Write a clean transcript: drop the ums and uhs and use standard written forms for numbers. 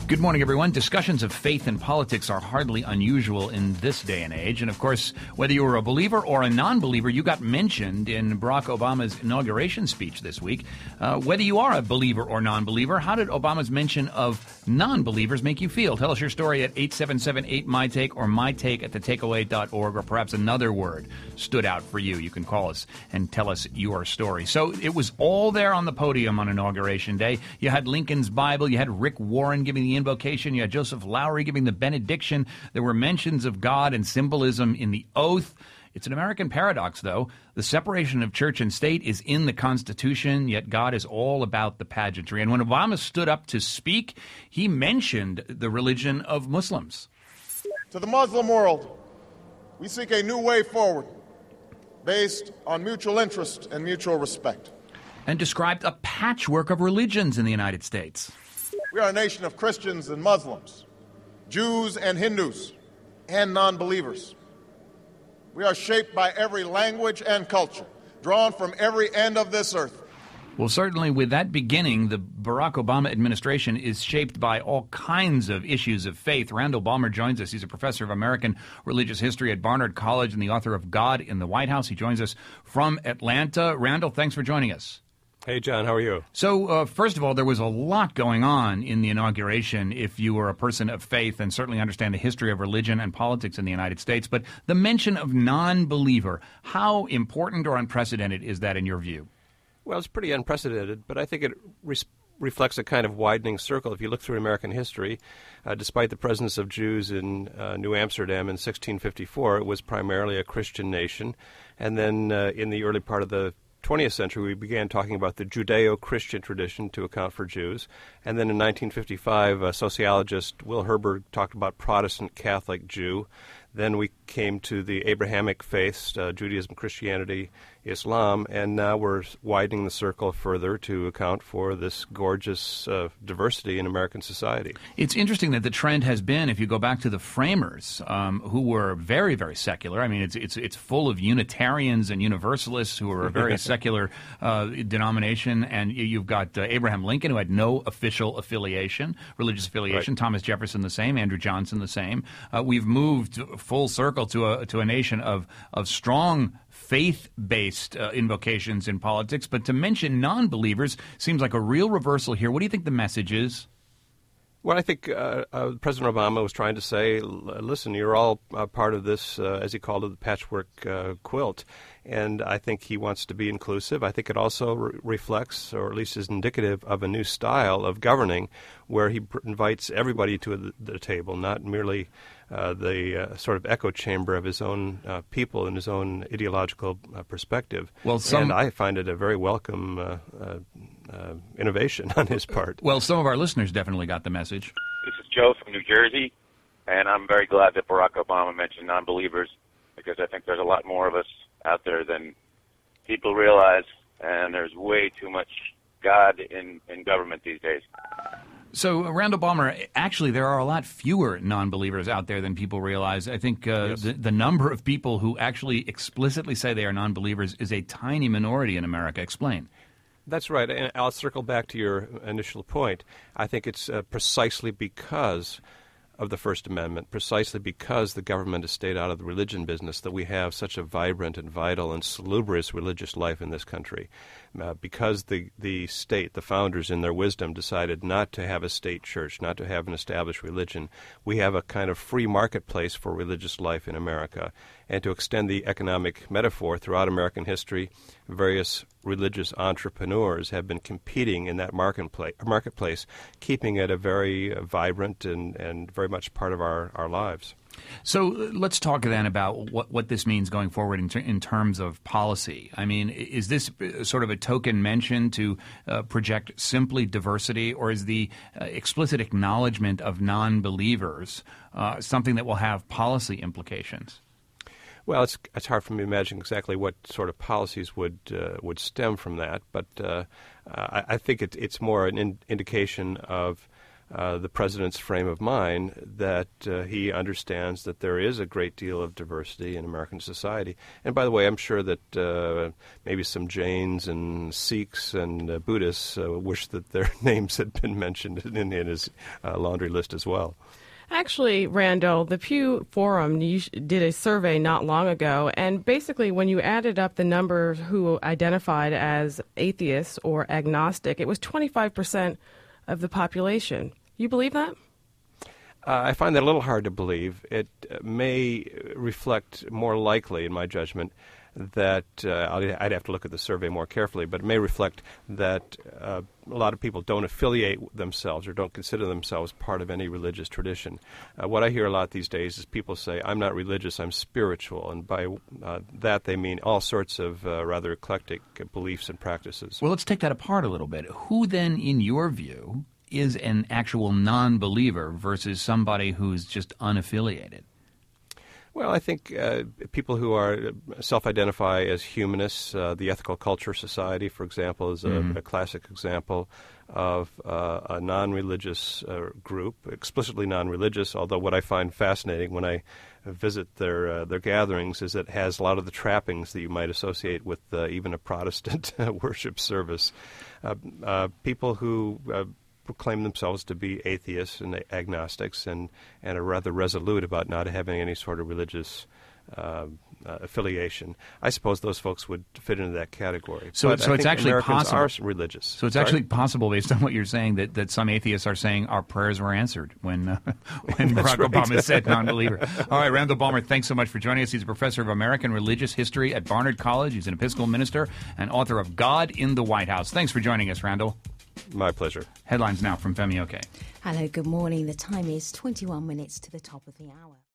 Good morning, everyone. Discussions of faith and politics are hardly unusual in this day and age. And, of course, whether you were a believer or a non-believer, you got mentioned in Barack Obama's inauguration speech this week. Whether you are a believer or non-believer, how did Obama's mention of non-believers make you feel? Tell us your story at 877-8MyTake or mytake@thetakeaway.org, or perhaps another word stood out for you. You can call us and tell us your story. So it was all there on the podium on Inauguration Day. You had Lincoln's Bible. You had Rick Warren giving the invocation. You had Joseph Lowery giving the benediction. There were mentions of God and symbolism in the oath. It's an American paradox, though. The separation of church and state is in the Constitution, yet God is all about the pageantry. And when Obama stood up to speak, he mentioned the religion of Muslims. To the Muslim world, we seek a new way forward based on mutual interest and mutual respect. And described a patchwork of religions in the United States. We are a nation of Christians and Muslims, Jews and Hindus, and non-believers. We are shaped by every language and culture, drawn from every end of this earth. Well, certainly with that beginning, the Barack Obama administration is shaped by all kinds of issues of faith. Randall Balmer joins us. He's a professor of American religious history at Barnard College and the author of God in the White House. He joins us from Atlanta. Randall, thanks for joining us. Hey, John, how are you? So, first of all, there was a lot going on in the inauguration if you were a person of faith and certainly understand the history of religion and politics in the United States. But the mention of non-believer, how important or unprecedented is that in your view? Well, it's pretty unprecedented, but I think it reflects a kind of widening circle. If you look through American history, despite the presence of Jews in New Amsterdam in 1654, it was primarily a Christian nation. And then in the early part of the 20th century, we began talking about the Judeo-Christian tradition to account for Jews. And then in 1955, sociologist Will Herberg talked about Protestant Catholic Jew. Then we came to the Abrahamic faiths, Judaism, Christianity, Islam, and now we're widening the circle further to account for this gorgeous diversity in American society. It's interesting that the trend has been, if you go back to the framers, who were very, very secular. I mean, it's full of Unitarians and Universalists who are a very secular denomination, and you've got Abraham Lincoln, who had no official affiliation, religious affiliation. Right. Thomas Jefferson the same, Andrew Johnson the same. We've moved full circle to a nation of strong faith-based invocations in politics, but to mention non-believers seems like a real reversal here. What do you think the message is? Well, I think President Obama was trying to say, listen, you're all part of this, as he called it, the patchwork quilt. And I think he wants to be inclusive. I think it also reflects, or at least is indicative, of a new style of governing where he invites everybody to the table, not merely the sort of echo chamber of his own people and his own ideological perspective. And I find it a very welcome innovation on his part. Well, some of our listeners definitely got the message. This is Joe from New Jersey, and I'm very glad that Barack Obama mentioned non-believers, because I think there's a lot more of us out there than people realize, and there's way too much God in government these days. So, Randall Balmer, actually, there are a lot fewer non-believers out there than people realize. I think yes. the number of people who actually explicitly say they are non-believers is a tiny minority in America. Explain. That's right, and I'll circle back to your initial point. I think it's precisely because of the First Amendment, precisely because the government has stayed out of the religion business, that we have such a vibrant and vital and salubrious religious life in this country. Because the state, the founders in their wisdom, decided not to have a state church, not to have an established religion, we have a kind of free marketplace for religious life in America. And to extend the economic metaphor throughout American history, various religious entrepreneurs have been competing in that marketplace, keeping it a very vibrant and very much part of our lives. So let's talk then about what this means going forward in terms of policy. I mean, is this sort of a token mention to project simply diversity, or is the explicit acknowledgement of non-believers something that will have policy implications? Well, it's hard for me to imagine exactly what sort of policies would stem from that, but I think it's more an indication of the president's frame of mind, that he understands that there is a great deal of diversity in American society. And by the way, I'm sure that maybe some Jains and Sikhs and Buddhists wish that their names had been mentioned in his laundry list as well. Actually, Randall, the Pew Forum did a survey not long ago, and basically when you added up the number who identified as atheists or agnostic, it was 25% of the population. You believe that? I find that a little hard to believe. It may reflect more likely, in my judgment, that I'd have to look at the survey more carefully, but it may reflect that a lot of people don't affiliate themselves or don't consider themselves part of any religious tradition. What I hear a lot these days is people say, I'm not religious, I'm spiritual, and by that they mean all sorts of rather eclectic beliefs and practices. Well, let's take that apart a little bit. Who then, in your view, is an actual non-believer versus somebody who's just unaffiliated? Well, I think people who are self-identify as humanists, the Ethical Culture Society, for example, is a classic example of a non-religious group, explicitly non-religious, although what I find fascinating when I visit their gatherings is it has a lot of the trappings that you might associate with even a Protestant worship service. People who proclaim themselves to be atheists and agnostics and are rather resolute about not having any sort of religious affiliation. I suppose those folks would fit into that category. So it's actually Americans possible. Are religious. So it's actually possible, based on what you're saying, that some atheists are saying our prayers were answered when Barack Obama said non-believer. All right, Randall Balmer, thanks so much for joining us. He's a professor of American religious history at Barnard College. He's an Episcopal minister and author of God in the White House. Thanks for joining us, Randall. My pleasure. Headlines now from Femi Oke. Hello, good morning. The time is 21 minutes to the top of the hour.